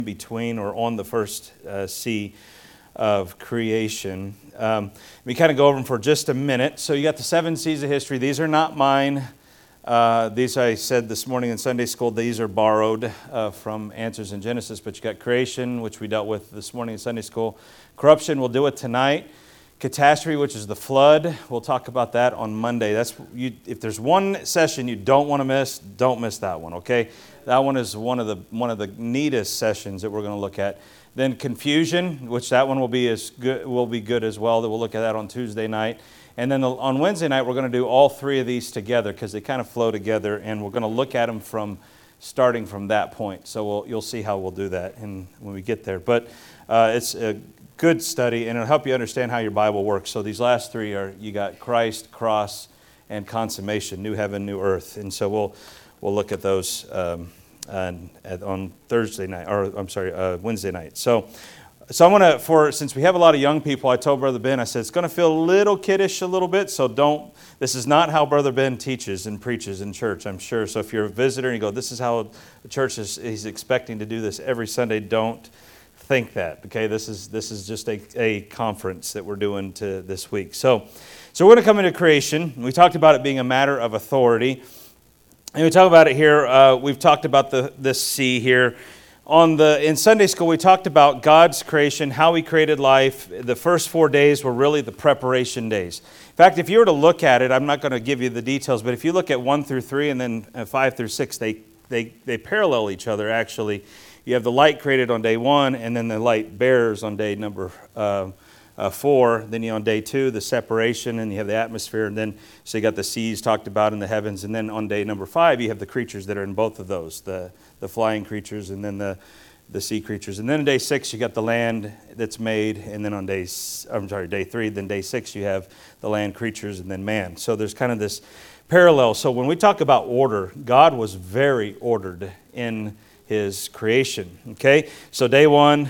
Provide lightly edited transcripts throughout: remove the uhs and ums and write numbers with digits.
between or on the first C of creation. We kind of go over them for just a minute. So you got the 7 C's of history. These are not mine. These I said this morning in Sunday school, these are borrowed from Answers in Genesis. But you got creation, which we dealt with this morning in Sunday school. Corruption, we'll do it tonight. Catastrophe, which is the flood. We'll talk about that on Monday. If there's one session you don't want to miss, don't miss that one, okay? That one is one of the neatest sessions that we're going to look at. Then confusion, which that one will be good as well. That we'll look at that on Tuesday night. And then on Wednesday night, we're going to do all 3 of these together because they kind of flow together, and we're going to look at them starting from that point. So you'll see how we'll do that when we get there. But it's a good study, and it'll help you understand how your Bible works. So these last 3 are, you got Christ, cross, and consummation, new heaven, new earth. And so we'll look at those on Wednesday night. So I want to, since we have a lot of young people, I told Brother Ben, I said, it's going to feel a little kiddish a little bit, so this is not how Brother Ben teaches and preaches in church, I'm sure. So if you're a visitor and you go, this is how the church he's expecting to do this every Sunday, don't think that, okay? This is just a conference that we're doing this week. So we're going to come into creation. We talked about it being a matter of authority. And we talk about it here. We've talked about this C here. In Sunday school, we talked about God's creation, how He created life. The first 4 days were really the preparation days. In fact, if you were to look at it, I'm not going to give you the details, but if you look at 1 through 3 and then 5 through 6, they parallel each other, actually. You have the light created on day 1, and then the light bearers on day number 4. Then on day 2, the separation, and you have the atmosphere, and then so you got the seas talked about in the heavens, and then on day number 5, you have the creatures that are in both of those, the flying creatures, and then the sea creatures, and then on day 6 you got the land that's made, and then on day 3, then day 6 you have the land creatures, and then man. So there's kind of this parallel. So when we talk about order, God was very ordered in His creation. Okay, so day 1.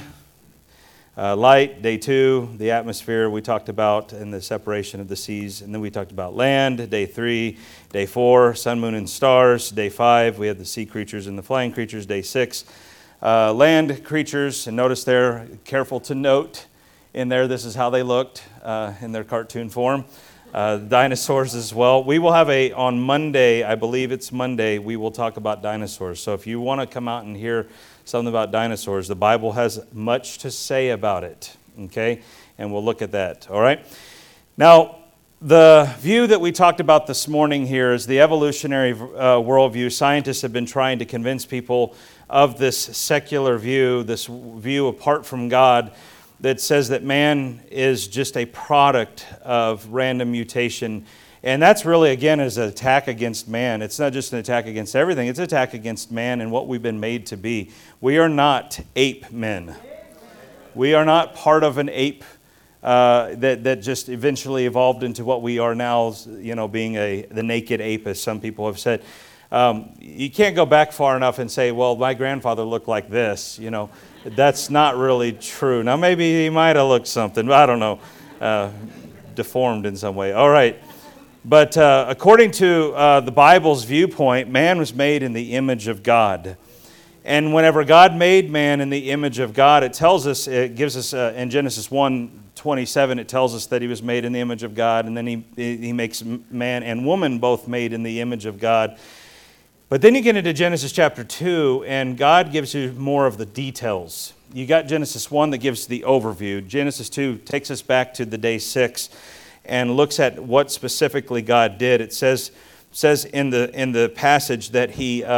Light, day 2, the atmosphere we talked about, and the separation of the seas. And then we talked about land, day 3, day 4, sun, moon, and stars. Day 5, we had the sea creatures and the flying creatures. Day 6, land creatures. And notice there, careful to note in there, this is how they looked in their cartoon form. Dinosaurs as well. We will have on Monday, I believe it's Monday, we will talk about dinosaurs. So if you want to come out and hear something about dinosaurs, the Bible has much to say about it, okay? And we'll look at that, all right? Now, the view that we talked about this morning here is the evolutionary worldview. Scientists have been trying to convince people of this secular view, this view apart from God, that says that man is just a product of random mutation. And that's really, again, is an attack against man. It's not just an attack against everything. It's an attack against man and what we've been made to be. We are not ape men. We are not part of an ape that just eventually evolved into what we are now, being the naked ape, as some people have said. You can't go back far enough and say, well, my grandfather looked like this, That's not really true. Now, maybe he might have looked something, but I don't know, deformed in some way. All right. But according to the Bible's viewpoint, man was made in the image of God. And whenever God made man in the image of God, it gives us in Genesis 1:27, it tells us that he was made in the image of God. And then he makes man and woman both made in the image of God. But then you get into Genesis chapter 2, and God gives you more of the details. You got Genesis 1 that gives the overview. Genesis 2 takes us back to the day 6 and looks at what specifically God did. It says in the passage that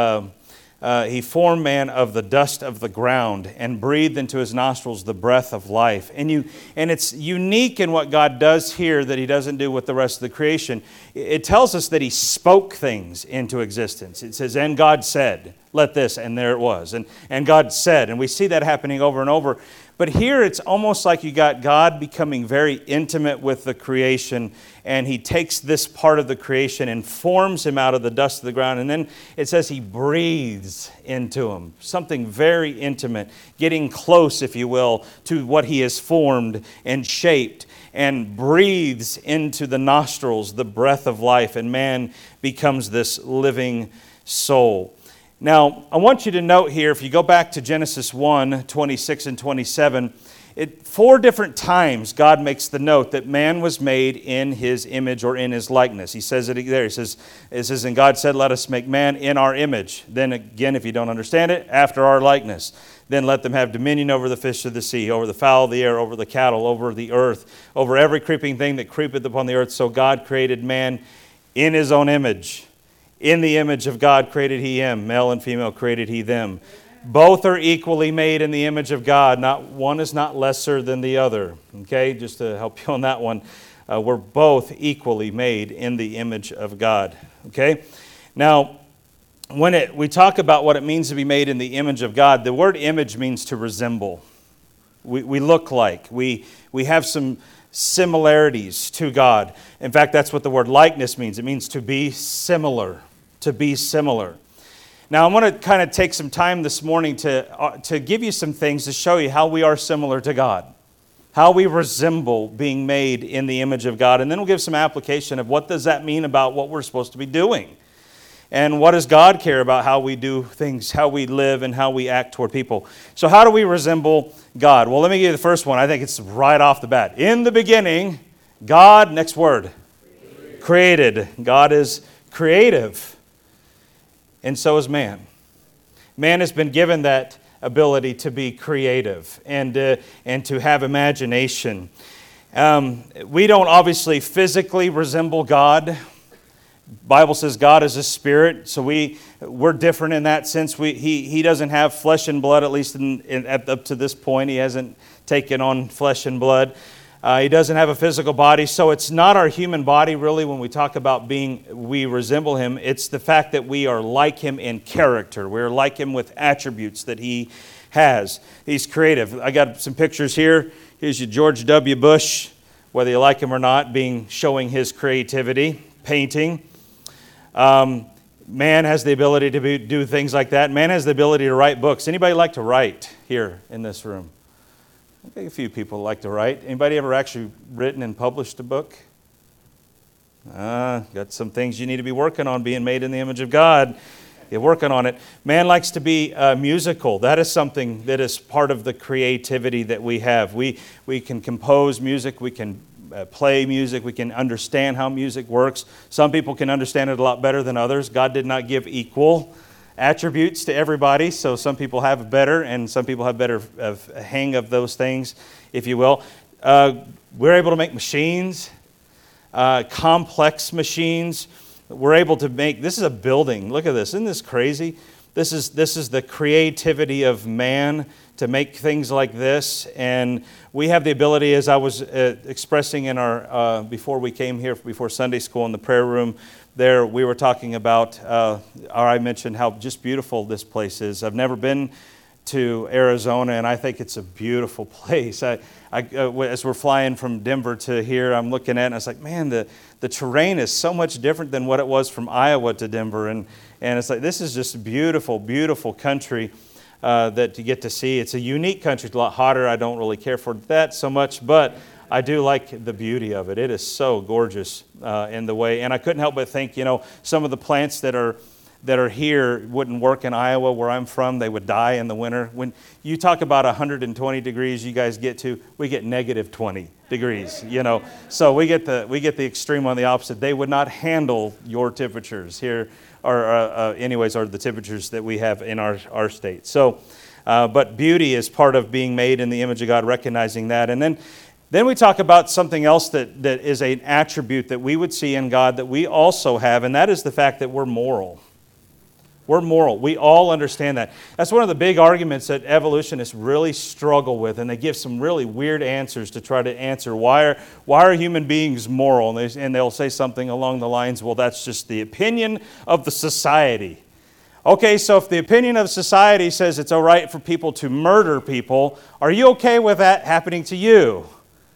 He formed man of the dust of the ground and breathed into his nostrils the breath of life. And it's unique in what God does here that He doesn't do with the rest of the creation. It tells us that He spoke things into existence. It says, and God said, let this, and there it was. And God said, and we see that happening over and over. But here it's almost like you got God becoming very intimate with the creation, and He takes this part of the creation and forms him out of the dust of the ground. And then it says He breathes into him, something very intimate, getting close, if you will, to what He has formed and shaped, and breathes into the nostrils the breath of life, and man becomes this living soul. Now, I want you to note here, if you go back to Genesis 1, 26 and 27, 4 different times God makes the note that man was made in his image or in his likeness. He says it there. It says, and God said, let us make man in our image. Then again, if you don't understand it, after our likeness. Then let them have dominion over the fish of the sea, over the fowl of the air, over the cattle, over the earth, over every creeping thing that creepeth upon the earth. So God created man in his own image. In the image of God created he him. Male and female created he them. Both are equally made in the image of God. One is not lesser than the other. Okay, just to help you on that one. We're both equally made in the image of God. Okay? Now, when we talk about what it means to be made in the image of God, the word image means to resemble. We look like. We have some similarities to God. In fact, that's what the word likeness means. It means to be similar. To be similar. Now, I want to kind of take some time this morning to give you some things to show you how we are similar to God. How we resemble being made in the image of God. And then we'll give some application of what does that mean about what we're supposed to be doing. And what does God care about how we do things, how we live, and how we act toward people. So how do we resemble God? Well, let me give you the first one. I think it's right off the bat. In the beginning, God, next word, created. God is creative. And so is man. Man has been given that ability to be creative and to have imagination. We don't obviously physically resemble God. Bible says God is a spirit, so we're different in that sense. He doesn't have flesh and blood, at least up to this point. He hasn't taken on flesh and blood. He doesn't have a physical body, so it's not our human body really when we talk about we resemble Him. It's the fact that we are like Him in character. We're like Him with attributes that He has. He's creative. I got some pictures here. Here's your George W. Bush, whether you like him or not, showing his creativity, painting. Man has the ability to do things like that. Man has the ability to write books. Anybody like to write here in this room? Okay, a few people like to write. Anybody ever actually written and published a book? Got some things you need to be working on, being made in the image of God. You're working on it. Man likes to be musical. That is something that is part of the creativity that we have. We can compose music. We can play music. We can understand how music works. Some people can understand it a lot better than others. God did not give equal attributes to everybody, so some people have better and some people have better hang of those things, if you will. We're able to make machines, complex machines. We're able to make, this is a building. Look at this. Isn't this crazy? This is the creativity of man to make things like this. And we have the ability, as I was expressing in our, before we came here, before Sunday school in the prayer room, there we were talking about, or I mentioned how just beautiful this place is. I've never been to Arizona, and I think it's a beautiful place. As we're flying from Denver to here, I'm looking at it, and I was like, man, the terrain is so much different than what it was from Iowa to Denver. And it's like, this is just a beautiful, beautiful country that you get to see. It's a unique country. It's a lot hotter. I don't really care for that so much, but I do like the beauty of it. It is so gorgeous in the way. And I couldn't help but think, some of the plants that are here wouldn't work in Iowa, where I'm from. They would die in the winter. When you talk about 120 degrees, you guys we get negative 20 degrees, So we get the extreme on the opposite. They would not handle your temperatures here, or the temperatures that we have in our state. So, but beauty is part of being made in the image of God, recognizing that. And then we talk about something else that is an attribute that we would see in God that we also have, and that is the fact that we're moral. We're moral. We all understand that. That's one of the big arguments that evolutionists really struggle with, and they give some really weird answers to try to answer why are human beings moral? And they'll say something along the lines, well, that's just the opinion of the society. Okay, so if the opinion of society says it's all right for people to murder people, are you okay with that happening to you?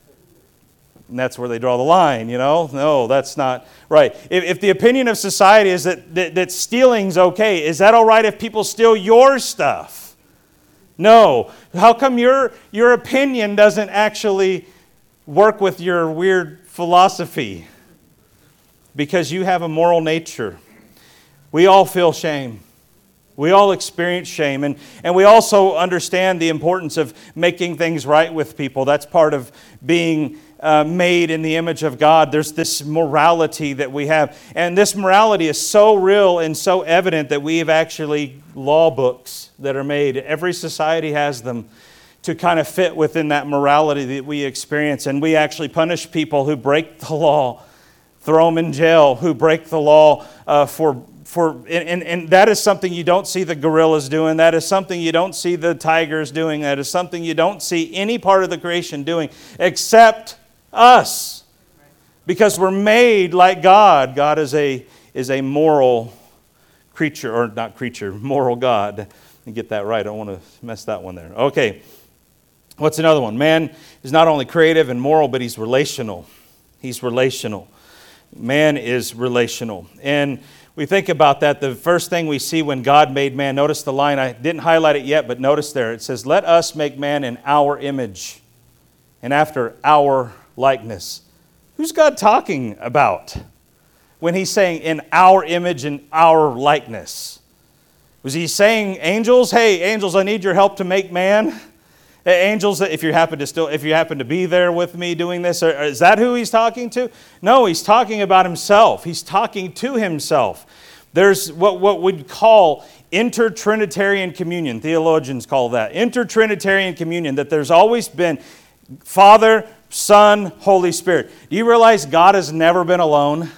And that's where they draw the line, No, that's not right. If the opinion of society is that stealing's okay, is that all right if people steal your stuff? No. How come your opinion doesn't actually work with your weird philosophy? Because you have a moral nature. We all feel shame. We all experience shame, and we also understand the importance of making things right with people. That's part of being made in the image of God. There's this morality that we have, and this morality is so real and so evident that we have actually law books that are made. Every society has them to kind of fit within that morality that we experience, and we actually punish people who break the law, throw them in jail, who break the law and that is something you don't see the gorillas doing. That is something you don't see the tigers doing. That is something you don't see any part of the creation doing except us. Because we're made like God. God is a moral creature, or not creature, moral God. Let me get that right. I don't want to mess that one there. Okay. What's another one? Man is not only creative and moral, but he's relational. He's relational. Man is relational. And we think about that. The first thing we see when God made man, notice the line, I didn't highlight it yet, but notice there, it says, let us make man in our image and after our likeness. Who's God talking about when he's saying in our image and our likeness? Was he saying angels? Hey, angels, I need your help to make man. Angels, if you happen to be there with me doing this, or is that who he's talking to? No, he's talking about himself. He's talking to himself. There's what we'd call intertrinitarian communion. Theologians call that intertrinitarian communion, that there's always been Father, Son, Holy Spirit. Do you realize God has never been alone?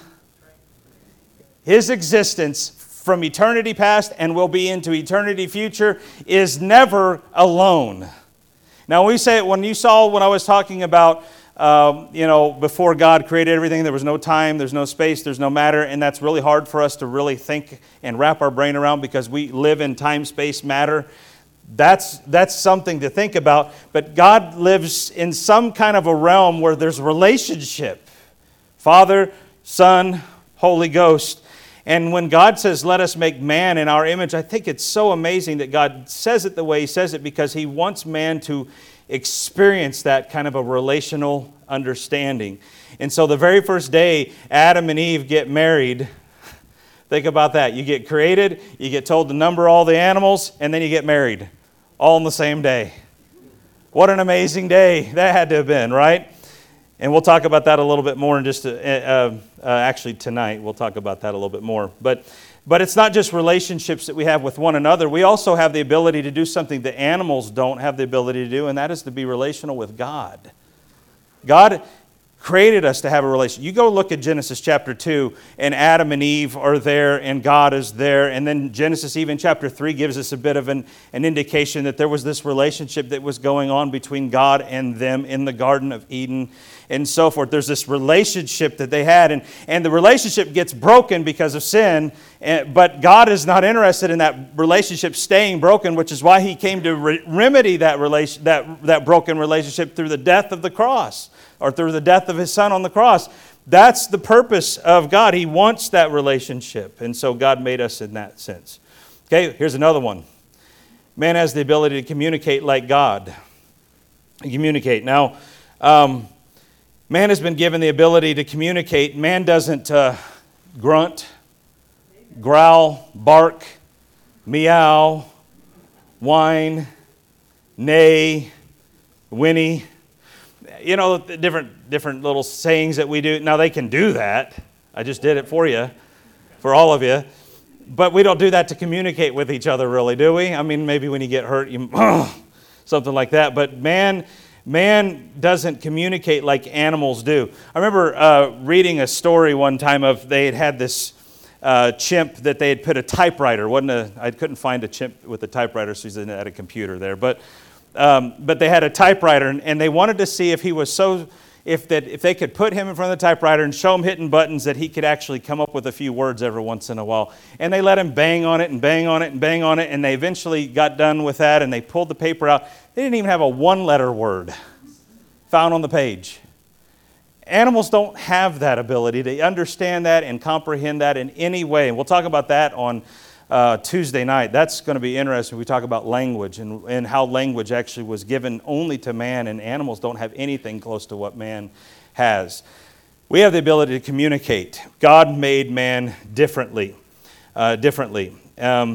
His existence from eternity past and will be into eternity future is never alone. Now, when I was talking about, before God created everything, there was no time, there's no space, there's no matter, and that's really hard for us to really think and wrap our brain around because we live in time, space, matter. That's something to think about, but God lives in some kind of a realm where there's relationship. Father, Son, Holy Ghost. And when God says, let us make man in our image, I think it's so amazing that God says it the way He says it because He wants man to experience that kind of a relational understanding. And so the very first day Adam and Eve get married, think about that. You get created, you get told to number all the animals, and then you get married all on the same day. What an amazing day that had to have been, right? And we'll talk about that a little bit more in just actually tonight. We'll talk about that a little bit more. But it's not just relationships that we have with one another. We also have the ability to do something that animals don't have the ability to do, and that is to be relational with God. God created us to have a relationship. You go look at Genesis chapter 2, and Adam and Eve are there, and God is there. And then Genesis even chapter 3 gives us a bit of an indication that there was this relationship that was going on between God and them in the Garden of Eden and so forth. There's this relationship that they had, and the relationship gets broken because of sin, but God is not interested in that relationship staying broken, which is why He came to remedy that broken relationship through the death of the cross, or through the death of His Son on the cross. That's the purpose of God. He wants that relationship, and so God made us in that sense. Okay, here's another one. Man has the ability to communicate like God. Communicate. Now, man has been given the ability to communicate. Man doesn't grunt, growl, bark, meow, whine, neigh, whinny. You know, the different little sayings that we do. Now, they can do that. I just did it for you, for all of you. But we don't do that to communicate with each other, really, do we? I mean, maybe when you get hurt, you something like that. But man doesn't communicate like animals do. I remember reading a story one time of they had this chimp that they had put a typewriter. I couldn't find a chimp with a typewriter, so he's at a computer there. But they had a typewriter, and they wanted to see if he was if they could put him in front of the typewriter and show him hitting buttons that he could actually come up with a few words every once in a while. And they let him bang on it and bang on it and bang on it, and they eventually got done with that, and they pulled the paper out. They didn't even have a one-letter word found on the page. Animals don't have that ability to understand that and comprehend that in any way. And we'll talk about that on Tuesday night. That's going to be interesting. We talk about language and how language actually was given only to man, and animals don't have anything close to what man has. We have the ability to communicate. God made man differently.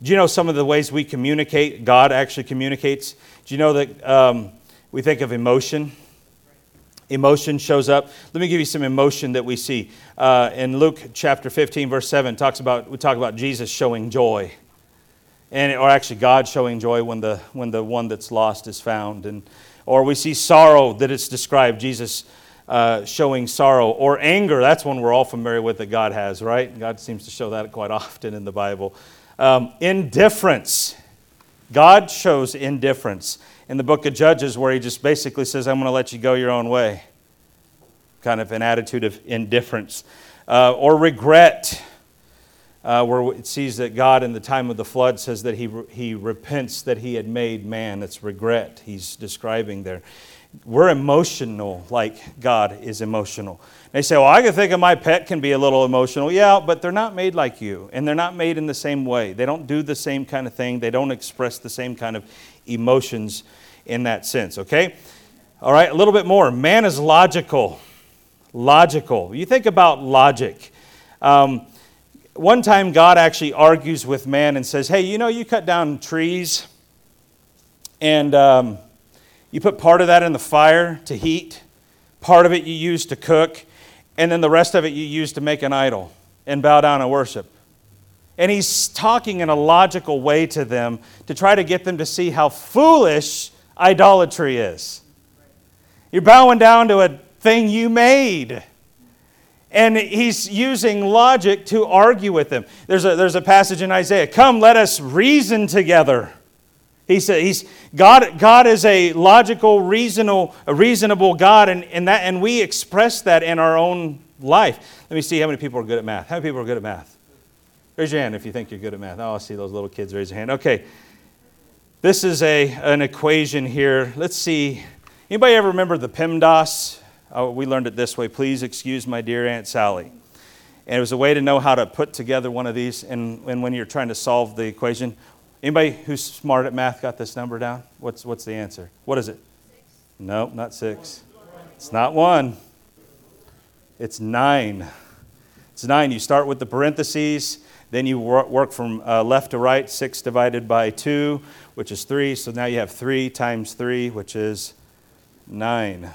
Do you know some of the ways we communicate, God actually communicates? Do you know that we think of emotion? Emotion shows up. Let me give you some emotion that we see. In Luke chapter 15, verse 7, we talk about Jesus showing joy. Or actually God showing joy when the one that's lost is found. Or we see sorrow that it's described, Jesus showing sorrow. Or anger, that's one we're all familiar with that God has, right? God seems to show that quite often in the Bible. Indifference. God shows indifference. In the book of Judges, where he just basically says, I'm going to let you go your own way. Kind of an attitude of indifference. Or regret, where it sees that God in the time of the flood says that he repents that he had made man. It's regret he's describing there. We're emotional like God is emotional. They say, well, I can think of my pet can be a little emotional. Yeah, but they're not made like you, and they're not made in the same way. They don't do the same kind of thing. They don't express the same kind of emotions in that sense, okay? All right, a little bit more. Man is logical. Logical. You think about logic. One time God actually argues with man and says, hey, you cut down trees and you put part of that in the fire to heat, part of it you use to cook, and then the rest of it you use to make an idol and bow down and worship. And he's talking in a logical way to them to try to get them to see how foolish idolatry is. You're bowing down to a thing you made. And he's using logic to argue with them. There's a passage in Isaiah, come, let us reason together. He said, God is a logical, reasonable God, and we express that in our own life. Let me see how many people are good at math. How many people are good at math? Raise your hand if you think you're good at math. Oh, I see those little kids raise their hand. Okay. This is an equation here. Let's see. Anybody ever remember the PEMDAS? Oh, we learned it this way. Please excuse my dear Aunt Sally. And it was a way to know how to put together one of these and when you're trying to solve the equation. Anybody who's smart at math got this number down? What's the answer? What is it? 6. No, not 6. It's not 1. It's 9. It's 9. You start with the parentheses, then you work from left to right. 6 divided by 2, which is 3. So now you have 3 times 3, which is 9.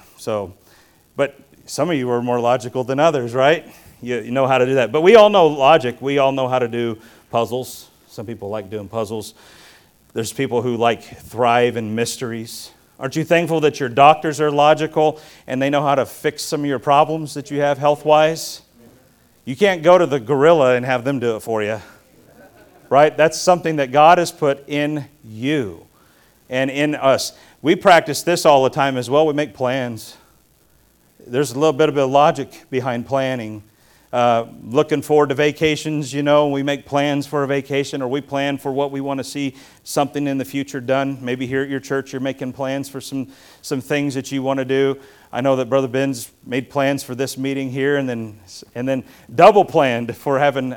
But some of you are more logical than others, right? You know how to do that. But we all know logic. We all know how to do puzzles. Some people like doing puzzles. There's people who thrive in mysteries. Aren't you thankful that your doctors are logical and they know how to fix some of your problems that you have health-wise? You can't go to the gorilla and have them do it for you, right? That's something that God has put in you and in us. We practice this all the time as well. We make plans. There's a little bit of logic behind planning. Looking forward to vacations, we make plans for a vacation, or we plan for what we want to see something in the future done. Maybe here at your church you're making plans for some things that you want to do. I know that Brother Ben's made plans for this meeting here, and then double planned for having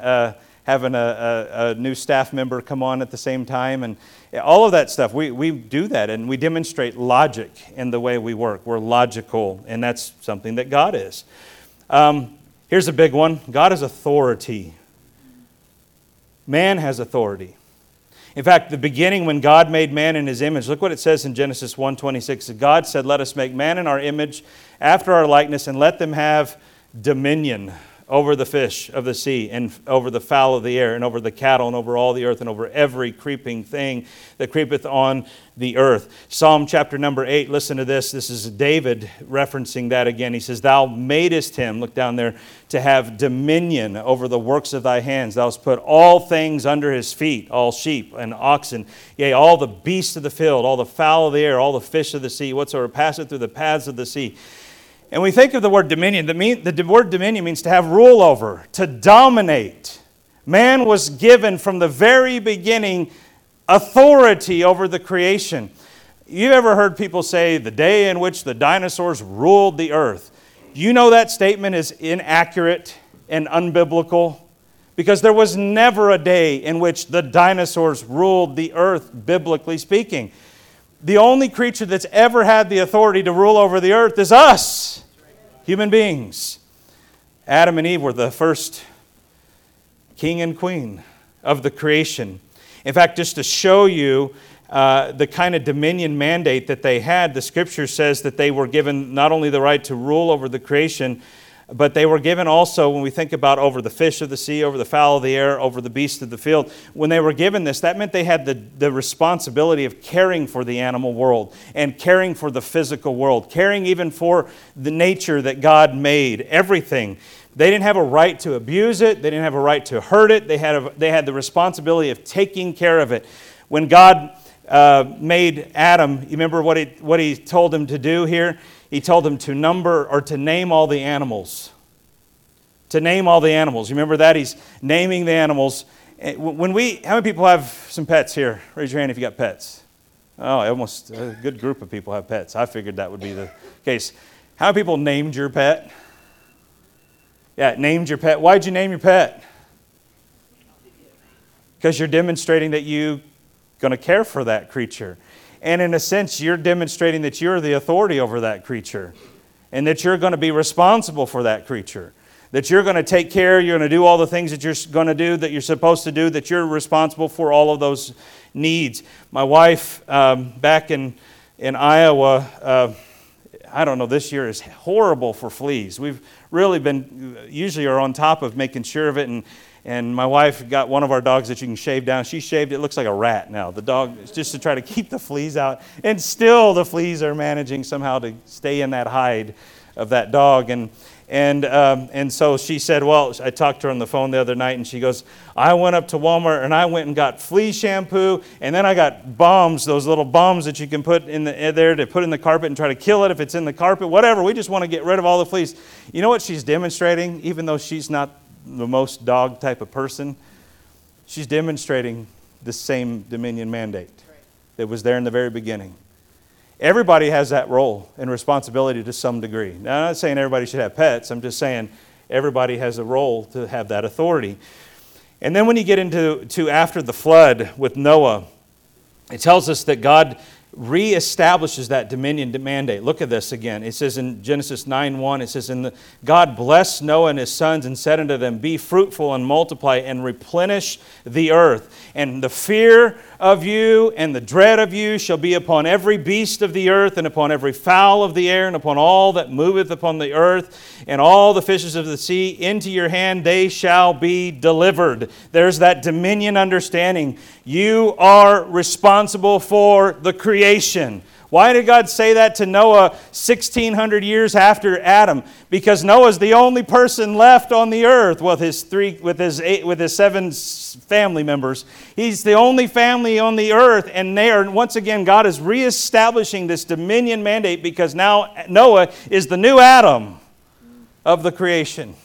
a new staff member come on at the same time, and all of that stuff. We do that, and we demonstrate logic in the way we work. We're logical, and that's something that God is. Here's a big one. God has authority. Man has authority. In fact, the beginning when God made man in His image, look what it says in Genesis 1:26. God said, let us make man in our image, after our likeness, and let them have dominion over the fish of the sea, and over the fowl of the air, and over the cattle, and over all the earth, and over every creeping thing that creepeth on the earth. Psalm chapter number 8, listen to this. This is David referencing that again. He says, thou madest him, look down there, to have dominion over the works of thy hands. Thou hast put all things under his feet, all sheep and oxen, yea, all the beasts of the field, all the fowl of the air, all the fish of the sea, whatsoever passeth through the paths of the sea. And we think of the word dominion. The word dominion means to have rule over, to dominate. Man was given from the very beginning authority over the creation. You ever heard people say the day in which the dinosaurs ruled the earth? You know that statement is inaccurate and unbiblical, because there was never a day in which the dinosaurs ruled the earth, biblically speaking. The only creature that's ever had the authority to rule over the earth is us. Human beings. Adam and Eve were the first king and queen of the creation. In fact, just to show you the kind of dominion mandate that they had, the Scripture says that they were given not only the right to rule over the creation, but they were given also, when we think about over the fish of the sea, over the fowl of the air, over the beasts of the field, when they were given this, that meant they had the responsibility of caring for the animal world and caring for the physical world, caring even for the nature that God made, everything. They didn't have a right to abuse it. They didn't have a right to hurt it. They had the responsibility of taking care of it. When God made Adam, you remember what he told him to do here? He told him to number or to name all the animals. To name all the animals. You remember that? He's naming the animals. How many people have some pets here? Raise your hand if you got pets. Oh, almost a good group of people have pets. I figured that would be the case. How many people named your pet? Yeah, named your pet. Why'd you name your pet? Because you're demonstrating that you're going to care for that creature. And in a sense, you're demonstrating that you're the authority over that creature and that you're going to be responsible for that creature, that you're going to take care, you're going to do all the things that you're going to do, that you're supposed to do, that you're responsible for all of those needs. My wife, back in Iowa, I don't know, this year is horrible for fleas. We've really usually are on top of making sure of it, and my wife got one of our dogs that you can shave down. She shaved it. It looks like a rat now. The dog, just to try to keep the fleas out. And still the fleas are managing somehow to stay in that hide of that dog. And so she said, well, I talked to her on the phone the other night, and she goes, I went up to Walmart, and I went and got flea shampoo, and then I got bombs, those little bombs that you can put in there to put in the carpet and try to kill it if it's in the carpet, whatever. We just want to get rid of all the fleas. You know what she's demonstrating, even though she's not the most dog type of person? She's demonstrating the same dominion mandate that was there in the very beginning. Everybody has that role and responsibility to some degree. Now, I'm not saying everybody should have pets. I'm just saying everybody has a role to have that authority. And then when you get into after the flood with Noah, it tells us that God reestablishes that dominion mandate. Look at this again. It says in Genesis 9:1, it says, God blessed Noah and his sons and said unto them, be fruitful and multiply and replenish the earth. And the fear of you and the dread of you shall be upon every beast of the earth and upon every fowl of the air and upon all that moveth upon the earth and all the fishes of the sea. Into your hand they shall be delivered. There's that dominion understanding. You are responsible for the creation. Why did God say that to Noah 1,600 years after Adam? Because Noah's the only person left on the earth with his 7 family members. He's the only family on the earth, and once again, God is reestablishing this dominion mandate because now Noah is the new Adam of the creation.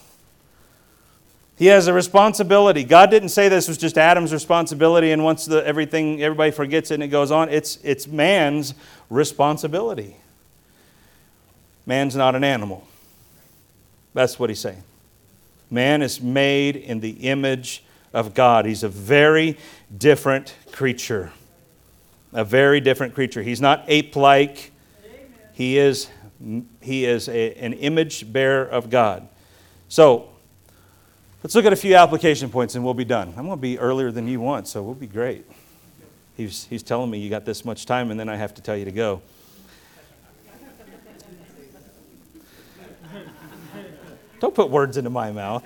He has a responsibility. God didn't say this was just Adam's responsibility, and once everybody forgets it and it goes on. It's man's responsibility. Man's not an animal. That's what he's saying. Man is made in the image of God. He's a very different creature. A very different creature. He's not ape-like. He is an image bearer of God. So, let's look at a few application points and we'll be done. I'm going to be earlier than you want, so we'll be great. He's telling me you got this much time and then I have to tell you to go. Don't put words into my mouth.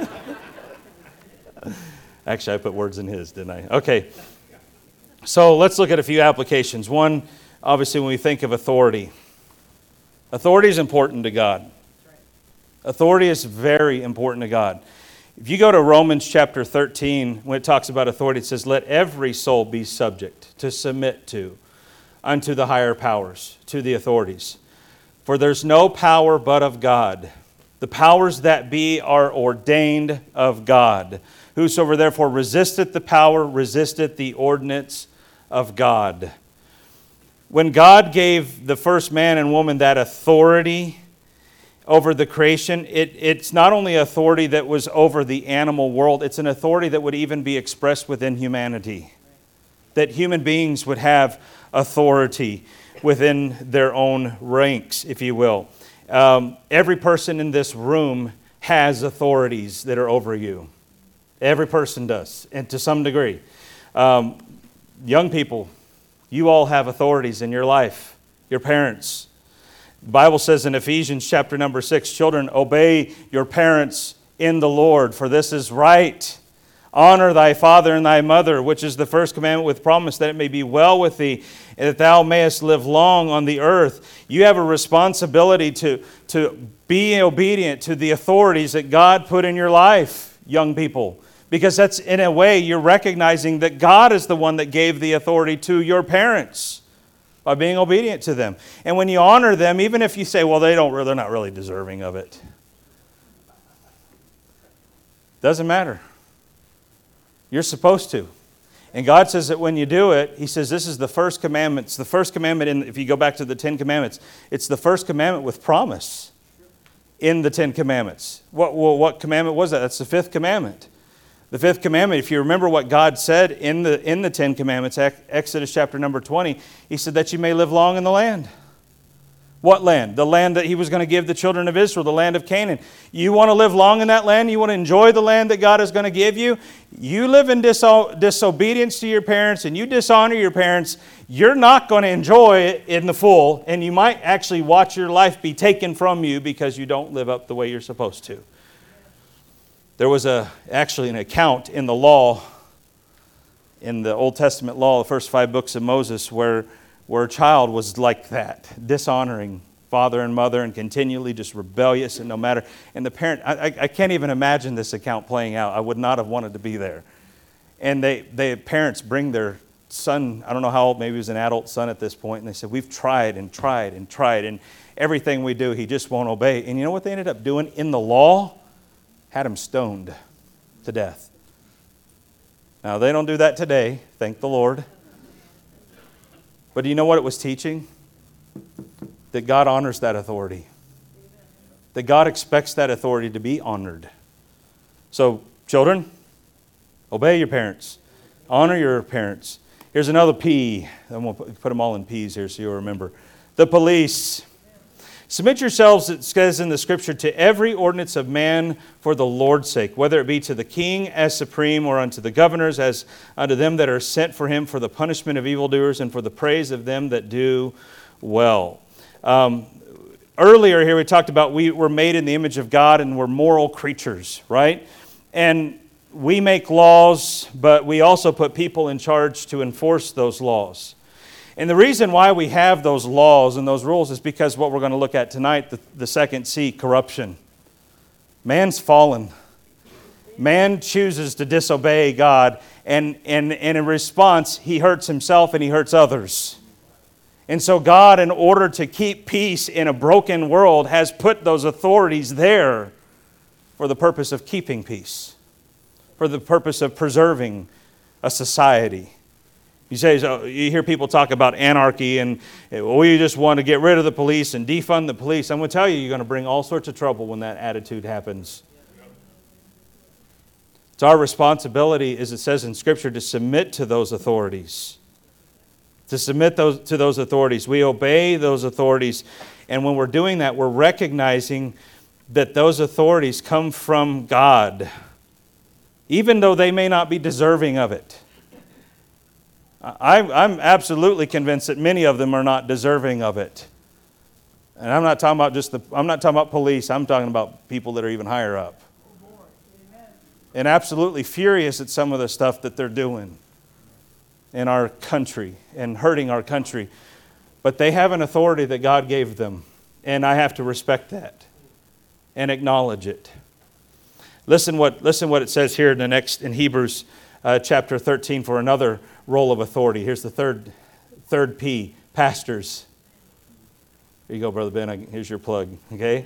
Actually, I put words in his, didn't I? Okay. So let's look at a few applications. One, obviously, when we think of authority. Authority is important to God. Authority is very important to God. If you go to Romans chapter 13, when it talks about authority, it says, let every soul be subject, to submit to, unto the higher powers, to the authorities. For there's no power but of God. The powers that be are ordained of God. Whosoever therefore resisteth the power, resisteth the ordinance of God. When God gave the first man and woman that authority over the creation, it's not only authority that was over the animal world, it's an authority that would even be expressed within humanity. That human beings would have authority within their own ranks, if you will. Every person in this room has authorities that are over you. Every person does, and to some degree. Young people, you all have authorities in your life, your parents. The Bible says in Ephesians chapter number 6, children, obey your parents in the Lord, for this is right. Honor thy father and thy mother, which is the first commandment with promise, that it may be well with thee, and that thou mayest live long on the earth. You have a responsibility to be obedient to the authorities that God put in your life, young people. Because that's, in a way, you're recognizing that God is the one that gave the authority to your parents by being obedient to them. And when you honor them, even if you say, well, they're not really deserving of it. Doesn't matter. You're supposed to. And God says that when you do it, He says this is the first commandment. It's the first commandment, if you go back to the 10 Commandments, it's the first commandment with promise in the 10 Commandments. What commandment was that? That's the fifth commandment. The fifth commandment, if you remember what God said in the 10 Commandments, Exodus chapter number 20, He said that you may live long in the land. What land? The land that He was going to give the children of Israel, the land of Canaan. You want to live long in that land? You want to enjoy the land that God is going to give you? You live in disobedience to your parents and you dishonor your parents, you're not going to enjoy it in the full, and you might actually watch your life be taken from you because you don't live up the way you're supposed to. There was actually an account in the law, in the Old Testament law, the first 5 books of Moses, where a child was like that, dishonoring father and mother and continually just rebellious and no matter. And the parent, I can't even imagine this account playing out. I would not have wanted to be there. And the parents bring their son, I don't know how old, maybe he was an adult son at this point, and they said, we've tried and tried and tried, and everything we do, he just won't obey. And you know what they ended up doing in the law? Had him stoned to death. Now, they don't do that today, thank the Lord. But do you know what it was teaching? That God honors that authority. That God expects that authority to be honored. So, children, obey your parents. Honor your parents. Here's another P. I'm going to put them all in P's here so you'll remember. The police. Submit yourselves, it says in the Scripture, to every ordinance of man for the Lord's sake, whether it be to the king as supreme or unto the governors as unto them that are sent for him for the punishment of evildoers and for the praise of them that do well. Earlier here we talked about we were made in the image of God and we're moral creatures, right? And we make laws, but we also put people in charge to enforce those laws. And the reason why we have those laws and those rules is because what we're going to look at tonight, the second C, corruption. Man's fallen. Man chooses to disobey God, and in response, he hurts himself and he hurts others. And so God, in order to keep peace in a broken world, has put those authorities there for the purpose of keeping peace, for the purpose of preserving a society. You say, so you hear people talk about anarchy and we just want to get rid of the police and defund the police. I'm going to tell you, you're going to bring all sorts of trouble when that attitude happens. It's our responsibility, as it says in Scripture, to submit to those authorities. To submit to those authorities. We obey those authorities. And when we're doing that, we're recognizing that those authorities come from God, even though they may not be deserving of it. I'm absolutely convinced that many of them are not deserving of it. And I'm not talking about police, I'm talking about people that are even higher up. And absolutely furious at some of the stuff that they're doing in our country and hurting our country. But they have an authority that God gave them, and I have to respect that and acknowledge it. Listen what it says here in Hebrews chapter 13 for another role of authority. Here's the third P, pastors. Here you go, Brother Ben. Here's your plug, okay?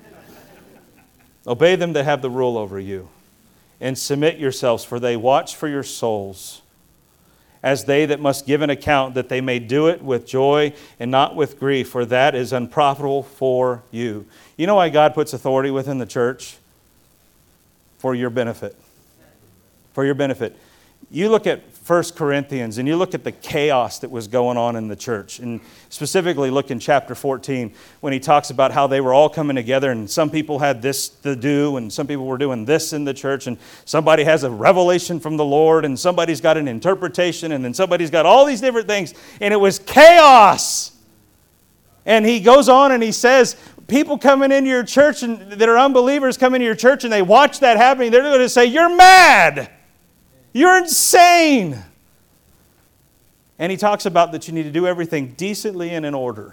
Obey them that have the rule over you, and submit yourselves, for they watch for your souls, as they that must give an account, that they may do it with joy and not with grief, for that is unprofitable for you. You know why God puts authority within the church? For your benefit. For your benefit. You look at 1 Corinthians and you look at the chaos that was going on in the church, and specifically look in chapter 14 when he talks about how they were all coming together and some people had this to do and some people were doing this in the church, and somebody has a revelation from the Lord and somebody's got an interpretation and then somebody's got all these different things, and it was chaos. And he goes on and he says, people coming into your church and that are unbelievers come into your church and they watch that happening, they're going to say, you're mad. You're insane. And he talks about that you need to do everything decently and in order.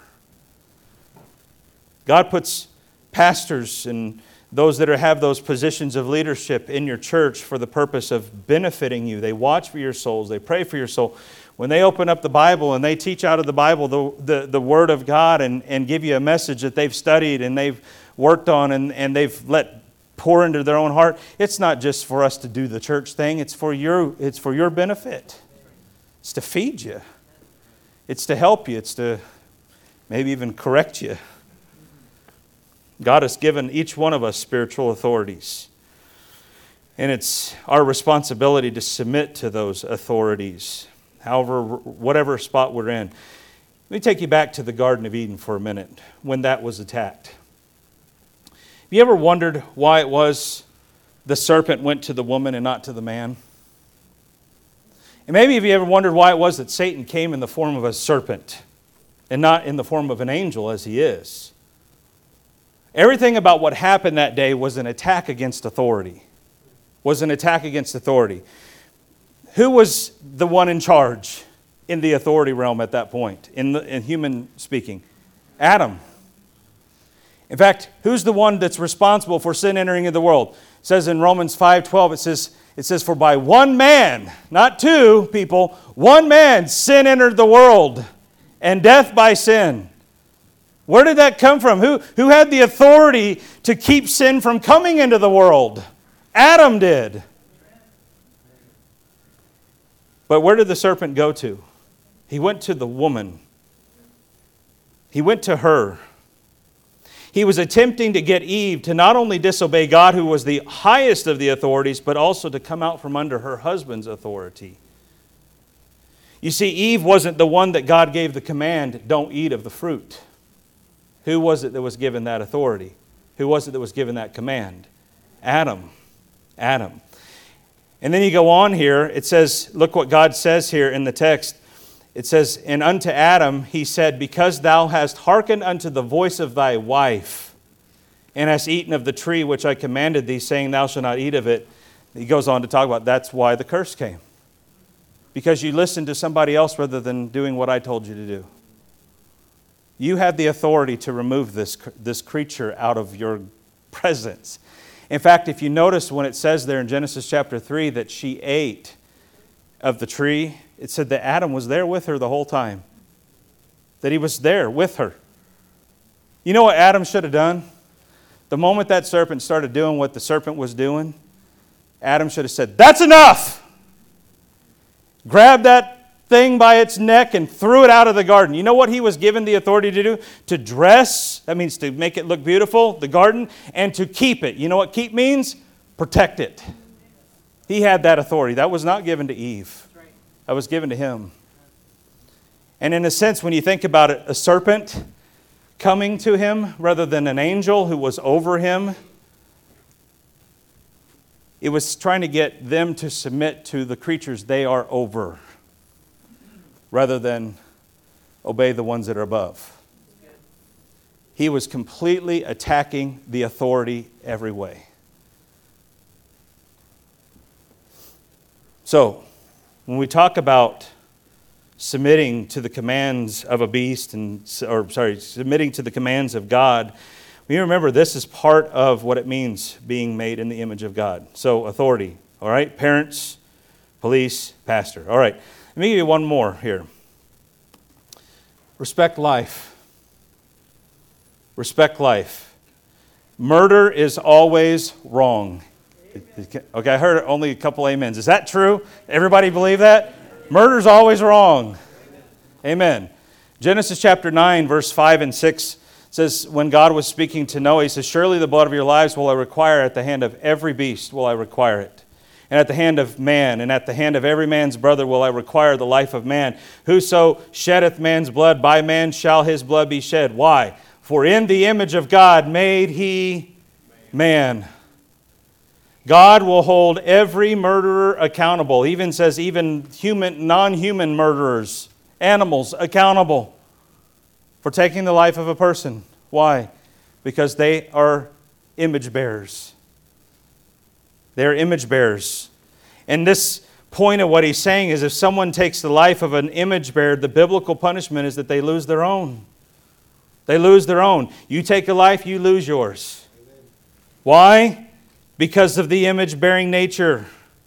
God puts pastors and those that have those positions of leadership in your church for the purpose of benefiting you. They watch for your souls. They pray for your soul. When they open up the Bible and they teach out of the Bible the Word of God and give you a message that they've studied and they've worked on and they've let pour into their own heart, it's not just for us to do the church thing. It's for your benefit. It's to feed you. It's to help you. It's to maybe even correct you. God has given each one of us spiritual authorities. And it's our responsibility to submit to those authorities, whatever spot we're in. Let me take you back to the Garden of Eden for a minute when that was attacked. Have you ever wondered why it was the serpent went to the woman and not to the man? And maybe have you ever wondered why it was that Satan came in the form of a serpent and not in the form of an angel as he is? Everything about what happened that day was an attack against authority. Was an attack against authority. Who was the one in charge in the authority realm at that point, in human speaking? Adam. In fact, who's the one that's responsible for sin entering into the world? It says in Romans 5:12, it says, for by one man, not two people, one man sin entered the world, and death by sin. Where did that come from? Who had the authority to keep sin from coming into the world? Adam did. But where did the serpent go to? He went to the woman. He went to her. He was attempting to get Eve to not only disobey God, who was the highest of the authorities, but also to come out from under her husband's authority. You see, Eve wasn't the one that God gave the command, don't eat of the fruit. Who was it that was given that authority? Who was it that was given that command? Adam. Adam. And then you go on here, it says, look what God says here in the text. It says, and unto Adam he said, because thou hast hearkened unto the voice of thy wife, and hast eaten of the tree which I commanded thee, saying thou shalt not eat of it. He goes on to talk about that's why the curse came. Because you listened to somebody else rather than doing what I told you to do. You had the authority to remove this creature out of your presence. In fact, if you notice when it says there in Genesis chapter 3 that she ate of the tree, it said that Adam was there with her the whole time. That he was there with her. You know what Adam should have done? The moment that serpent started doing what the serpent was doing, Adam should have said, that's enough! Grabbed that thing by its neck and threw it out of the garden. You know what he was given the authority to do? To dress, that means to make it look beautiful, the garden, and to keep it. You know what keep means? Protect it. He had that authority. That was not given to Eve. That was given to him. And in a sense, when you think about it, a serpent coming to him rather than an angel who was over him, it was trying to get them to submit to the creatures they are over rather than obey the ones that are above. He was completely attacking the authority every way. So, when we talk about submitting to the commands of a beast, submitting to the commands of God, we remember this is part of what it means being made in the image of God. So, authority, all right? Parents, police, pastor. All right, let me give you one more here. Respect life. Respect life. Murder is always wrong. Okay, I heard only a couple amens. Is that true? Everybody believe that? Murder's always wrong. Amen. Genesis chapter 9, verse 5 and 6 says, when God was speaking to Noah, he says, surely the blood of your lives will I require at the hand of every beast will I require it. and at the hand of man, and at the hand of every man's brother will I require the life of man. Whoso sheddeth man's blood, by man shall his blood be shed. Why? For in the image of God made he man. God will hold every murderer accountable. Even says even non-human murderers, animals, accountable for taking the life of a person. Why? Because they are image bearers. They are image bearers. And this point of what he's saying is if someone takes the life of an image bearer, the biblical punishment is that they lose their own. They lose their own. You take a life, you lose yours. Why? Because of the image-bearing nature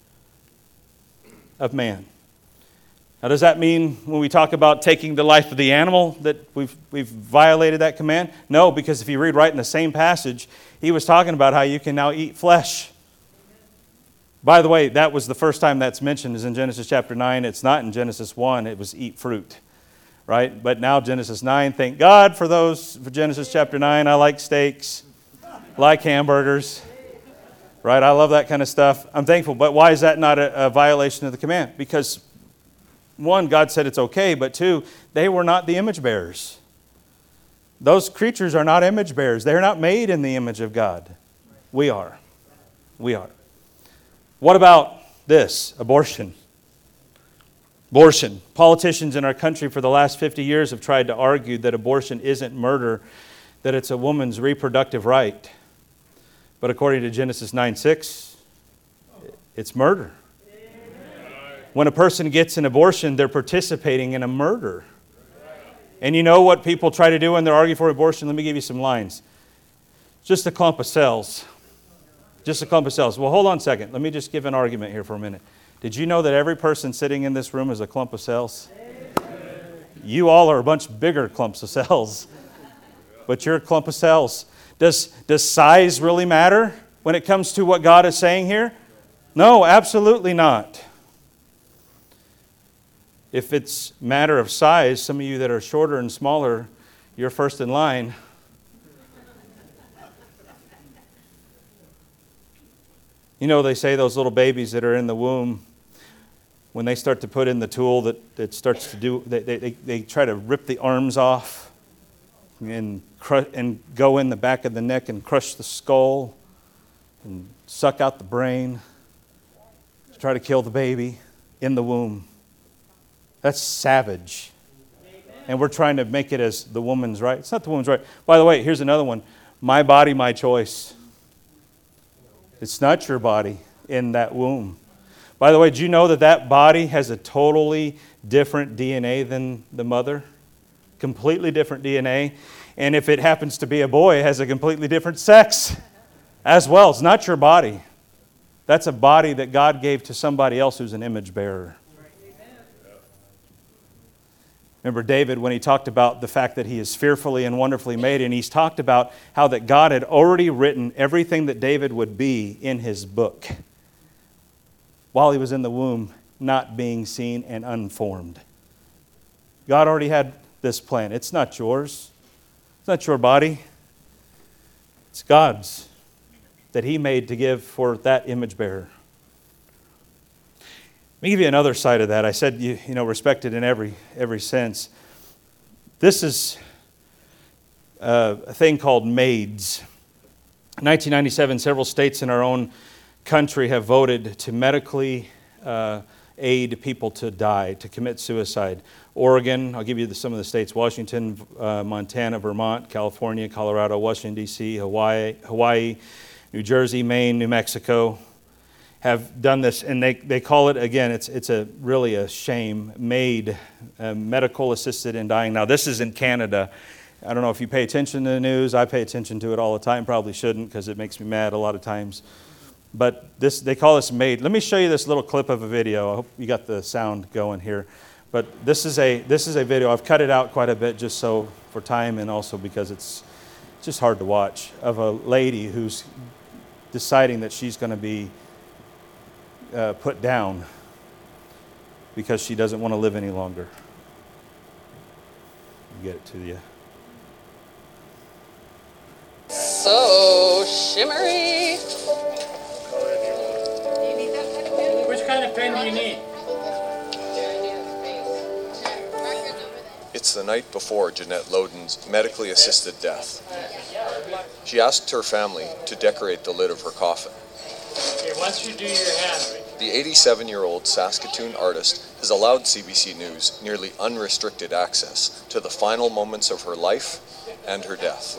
of man. Now, does that mean when we talk about taking the life of the animal that we've violated that command? No, because if you read right in the same passage, he was talking about how you can now eat flesh. By the way, that was the first time that's mentioned is in Genesis chapter 9. It's not in Genesis 1. It was eat fruit. Right? But now Genesis 9, thank God for Genesis chapter 9. I like steaks, like hamburgers. Right? I love that kind of stuff. I'm thankful. But why is that not a violation of the command? Because one, God said it's okay, but two, they were not the image bearers. Those creatures are not image bearers. They're not made in the image of God. We are. We are. What about this? Abortion. Abortion. Politicians in our country for the last 50 years have tried to argue that abortion isn't murder, that it's a woman's reproductive right. But according to Genesis 9:6, it's murder. When a person gets an abortion, they're participating in a murder. And you know what people try to do when they're arguing for abortion? Let me give you some lines. Just a clump of cells. Just a clump of cells. Well, hold on a second. Let me just give an argument here for a minute. Did you know that every person sitting in this room is a clump of cells? You all are a bunch bigger clumps of cells. But you're a clump of cells. Does size really matter when it comes to what God is saying here? No, absolutely not. If it's a matter of size, some of you that are shorter and smaller, you're first in line. You know, they say those little babies that are in the womb, when they start to put in the tool that starts to do, they try to rip the arms off and go in the back of the neck and crush the skull and suck out the brain to try to kill the baby in the womb. That's savage. And we're trying to make it as the woman's right. It's not the woman's right. By the way, here's another one. My body, my choice. It's not your body in that womb. By the way, do you know that body has a totally different DNA than the mother? Completely different DNA. And if it happens to be a boy, it has a completely different sex as well. It's not your body. That's a body that God gave to somebody else who's an image bearer. Remember David when he talked about the fact that he is fearfully and wonderfully made, and he's talked about how that God had already written everything that David would be in his book while he was in the womb, not being seen and unformed. God already had this plan. It's not yours. It's not your body. It's God's that he made to give for that image bearer. Let me give you another side of that. I said, you know, respected in every sense. This is a thing called maids. In 1997, several states in our own country have voted to medically aid people to die, to commit suicide. Oregon, I'll give you some of the states, Washington, Montana, Vermont, California, Colorado, Washington, D.C., Hawaii, New Jersey, Maine, New Mexico, have done this, and they call it, again, it's really a shame, MAID, medical assisted in dying. Now, this is in Canada. I don't know if you pay attention to the news. I pay attention to it all the time. Probably shouldn't because it makes me mad a lot of times. But they call this MAID. Let me show you this little clip of a video. I hope you got the sound going here. But this is a video. I've cut it out quite a bit just so for time and also because it's just hard to watch, of a lady who's deciding that she's going to be put down because she doesn't want to live any longer. I'll get it to you. So shimmery. Do you need that? do you need? It's the night before Jeanette Loden's medically assisted death. She asked her family to decorate the lid of her coffin. Okay, once you do your hand. The 87-year-old Saskatoon artist has allowed CBC News nearly unrestricted access to the final moments of her life and her death.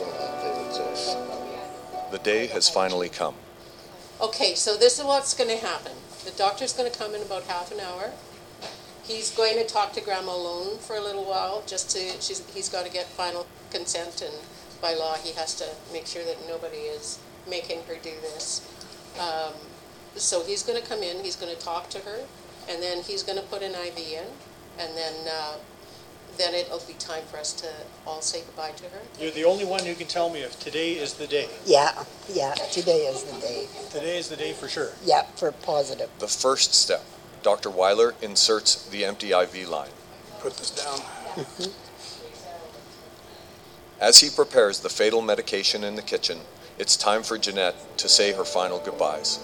The day has finally come. Okay, so this is what's going to happen. The doctor's going to come in about half an hour. He's going to talk to Grandma alone for a little while, he's got to get final consent, and by law he has to make sure that nobody is making her do this. So he's going to come in, he's going to talk to her, and then he's going to put an IV in, and then it'll be time for us to all say goodbye to her. You're the only one who can tell me if today is the day. Yeah, today is the day. Today is the day for sure. Yeah, for positive. The first step. Dr. Weiler inserts the empty IV line. Put this down. As he prepares the fatal medication in the kitchen, it's time for Jeanette to say her final goodbyes.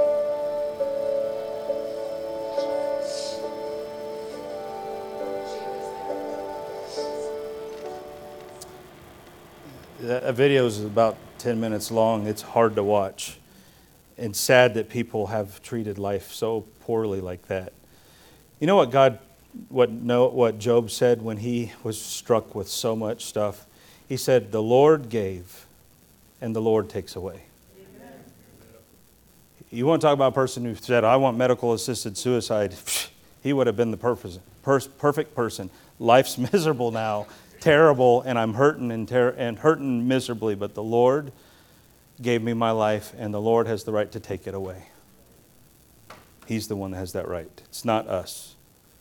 A video is about 10 minutes long. It's hard to watch. And sad that people have treated life so poorly like that. You know what Job said when he was struck with so much stuff? He said, "The Lord gave, and the Lord takes away." Amen. You want to talk about a person who said, "I want medical assisted suicide," he would have been the perfect person. Life's miserable now, terrible, and I'm hurting and hurting miserably, but the Lord gave me my life, and the Lord has the right to take it away. He's the one that has that right. It's not us.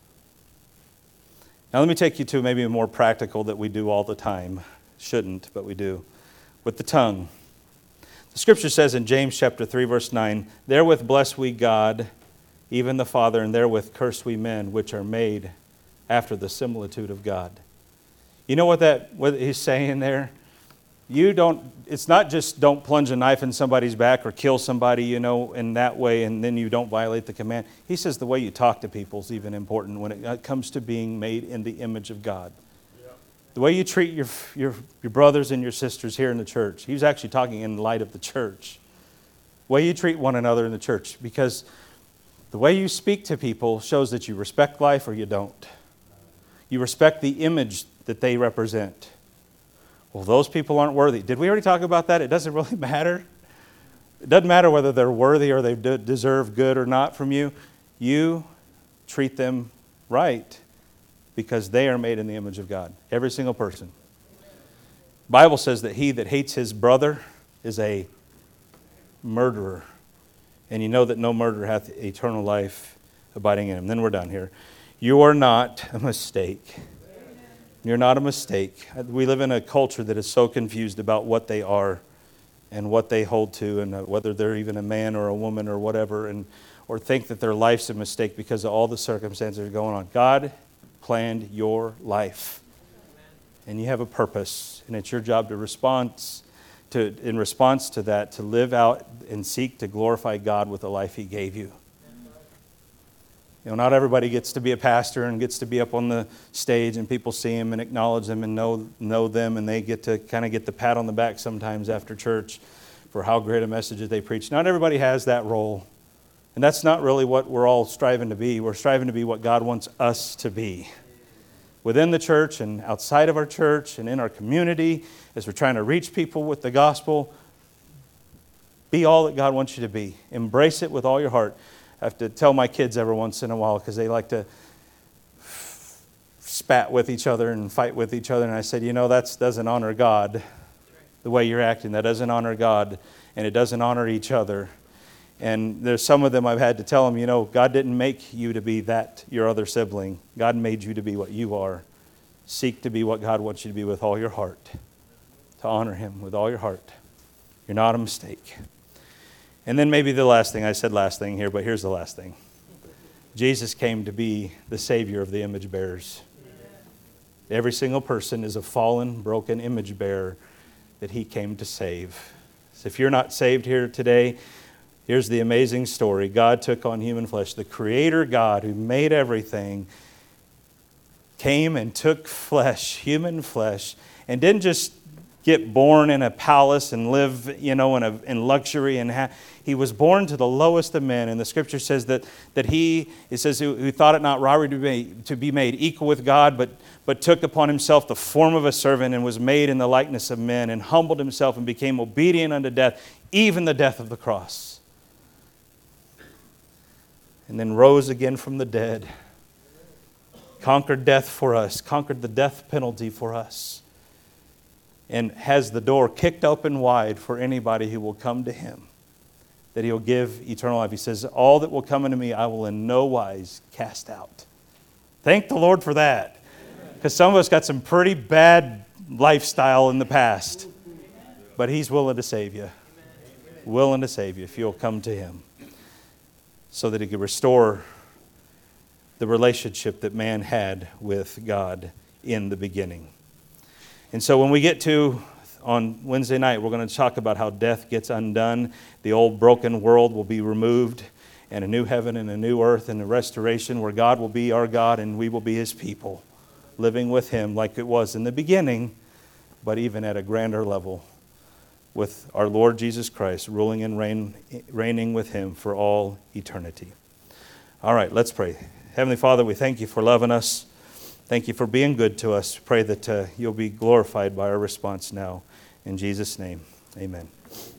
Now let me take you to maybe a more practical that we do all the time. Shouldn't, but we do. With the tongue. The scripture says in James chapter 3, verse 9, "Therewith bless we God, even the Father, and therewith curse we men, which are made after the similitude of God." You know what he's saying there? It's not just don't plunge a knife in somebody's back or kill somebody, in that way, and then you don't violate the command. He says the way you talk to people is even important when it comes to being made in the image of God. Yeah. The way you treat your brothers and your sisters here in the church. He was actually talking in light of the church. The way you treat one another in the church. Because the way you speak to people shows that you respect life or you don't. You respect the image that they represent. Well, those people aren't worthy. Did we already talk about that? It doesn't really matter. It doesn't matter whether they're worthy or they deserve good or not from you. You treat them right because they are made in the image of God. Every single person. The Bible says that he that hates his brother is a murderer. And you know that no murderer hath eternal life abiding in him. Then we're done here. You are not a mistake. You're not a mistake. We live in a culture that is so confused about what they are and what they hold to and whether they're even a man or a woman or whatever, or think that their life's a mistake because of all the circumstances that are going on. God planned your life. And you have a purpose, and it's your job in response to that, to live out and seek to glorify God with the life He gave you. Not everybody gets to be a pastor and gets to be up on the stage and people see him and acknowledge them and know them, and they get to kind of get the pat on the back sometimes after church for how great a message that they preach. Not everybody has that role. And that's not really what we're all striving to be. We're striving to be what God wants us to be. Within the church and outside of our church and in our community, as we're trying to reach people with the gospel, be all that God wants you to be. Embrace it with all your heart. I have to tell my kids every once in a while because they like to spat with each other and fight with each other. And I said, that doesn't honor God. The way you're acting, that doesn't honor God, and it doesn't honor each other. And there's some of them I've had to tell them, God didn't make you to be your other sibling. God made you to be what you are. Seek to be what God wants you to be with all your heart. To honor Him with all your heart. You're not a mistake. And then maybe the last thing, I said last thing here, but here's the last thing. Jesus came to be the Savior of the image bearers. Every single person is a fallen, broken image bearer that He came to save. So if you're not saved here today, Here's the amazing story. God took on human flesh. The Creator God who made everything came and took flesh, human flesh, and didn't just get born in a palace and live, in luxury. And he was born to the lowest of men. And the Scripture says that it says, who thought it not robbery to be made equal with God, but took upon himself the form of a servant and was made in the likeness of men and humbled himself and became obedient unto death, even the death of the cross. And then rose again from the dead, conquered death for us, conquered the death penalty for us, and has the door kicked open wide for anybody who will come to him, that he'll give eternal life. He says, all that will come unto me, I will in no wise cast out. Thank the Lord for that, because some of us got some pretty bad lifestyle in the past, but he's willing to save you, willing to save you if you'll come to him, so that he could restore the relationship that man had with God in the beginning. And so when we get to, on Wednesday night, we're going to talk about how death gets undone. The old broken world will be removed, and a new heaven and a new earth and a restoration where God will be our God and we will be his people, living with him like it was in the beginning, but even at a grander level, with our Lord Jesus Christ ruling and reigning with him for all eternity. All right, let's pray. Heavenly Father, we thank you for loving us. Thank you for being good to us. Pray that you'll be glorified by our response now. In Jesus' name, amen.